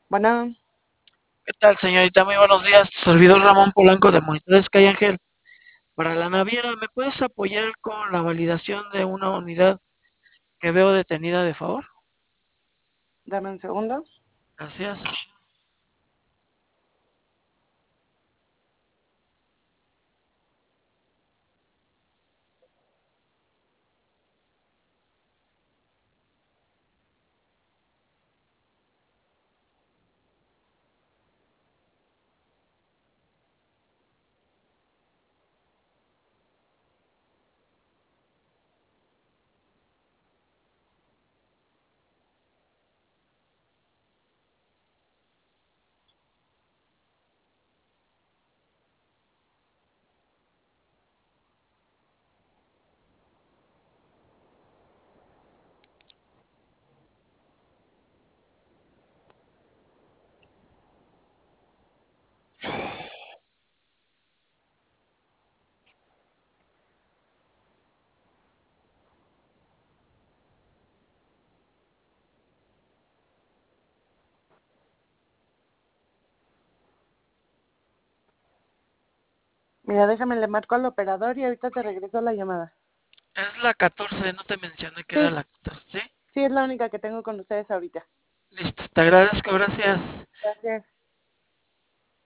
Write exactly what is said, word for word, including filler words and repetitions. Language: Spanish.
Bueno, ¿Qué tal, señorita? Muy buenos días. Servidor Ramón Polanco de Monitores Calle Ángel. Para la naviera, ¿me puedes apoyar con la validación de una unidad que veo detenida, de favor? dame un segundo. Gracias. Mira, déjame le marco al operador y ahorita te regreso la llamada. Es la catorce, no te mencioné que era Sí, la catorce. ¿Sí? sí, es la única que tengo con ustedes ahorita. Listo, te agradezco, gracias. Gracias.